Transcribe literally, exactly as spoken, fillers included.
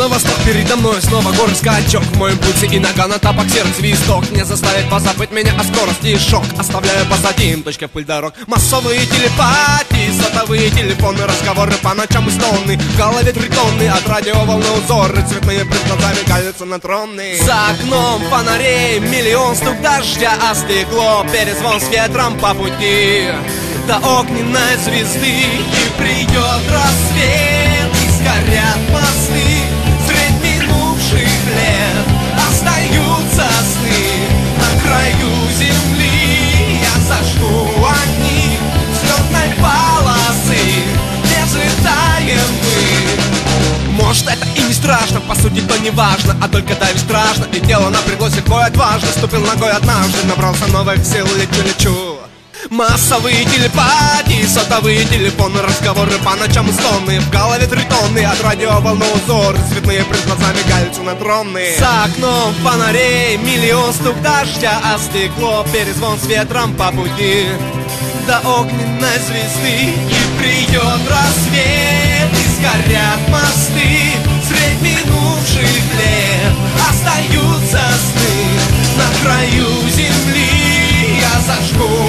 на восток, передо мной снова горы скачок. В моем пути и нога на тапок, сердце свисток. Не заставит позабыть меня о скорости и шок. Оставляю позади точка в пыль дорог. Массовые телепатии, сотовые телефоны, разговоры по ночам и стоны. В голове три тонны, от радиоволны узоры. Цветные пред глазами калятся на тронны. За окном фонарей миллион стук дождя, а стекло перезвон с ветром по пути до огненной звезды. И придет рассвет, и сгорят мосты. Средь минувших лет остаются сны. На краю земли я зажгу огни взлетной полосы, не взлетаем мы. Может, это и не страшно, по сути, то не важно, а только давит страшно. И тело напряглось, и кое отважно. Ступил ногой однажды, набрался новых сил, лечу-лечу. Массовые телепатии, сотовые телефоны, разговоры по ночам и стоны. В голове три тонны, от радиоволны узоры. Цветные пред глазами калятся на тронны. За окном фонарей миллион стук дождя, а стекло перезвон с ветром по пути до огненной звезды. И придет рассвет, и сгорят мосты. Средь минувших лет остаются сны. На краю земли я зажгу